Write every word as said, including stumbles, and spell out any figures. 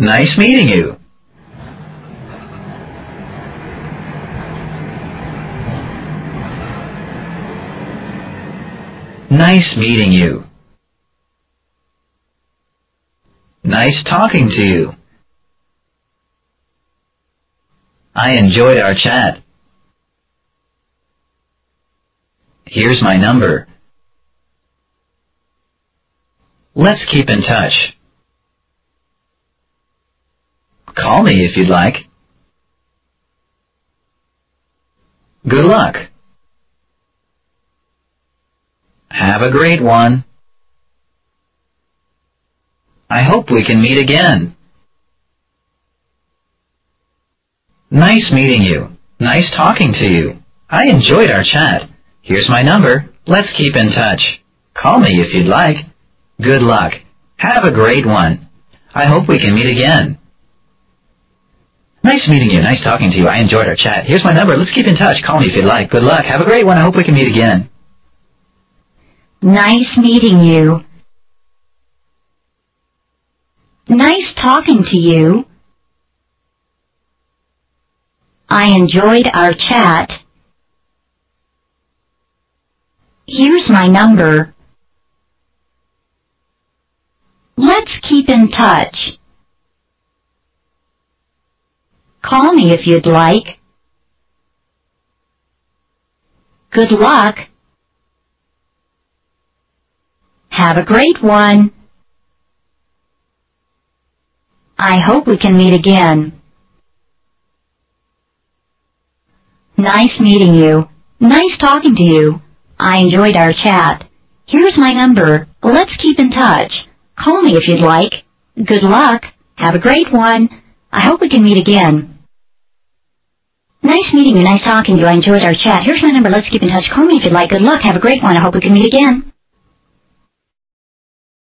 Nice meeting you. Nice meeting you. Nice talking to you. I enjoyed our chat. Here's my number. Let's keep in touch. Call me if you'd like. Good luck. Have a great one. I hope we can meet again. Nice meeting you. Nice talking to you. I enjoyed our chat. Here's my number. Let's keep in touch. Call me if you'd like. Good luck. Have a great one. I hope we can meet again. Nice meeting you. Nice talking to you. I enjoyed our chat. Here's my number. Let's keep in touch. Call me if you'd like. Good luck. Have a great one. I hope we can meet again. Nice meeting you. Nice talking to you. I enjoyed our chat. Here's my number. Let's keep in touch. Call me if you'd like. Good luck. Have a great one. I hope we can meet again. Nice meeting you. Nice talking to you. I enjoyed our chat. Here's my number. Let's keep in touch. Call me if you'd like. Good luck. Have a great one. I hope we can meet again. Nice meeting you. Nice talking to you. I enjoyed our chat. Here's my number. Let's keep in touch. Call me if you'd like. Good luck. Have a great one. I hope we can meet again.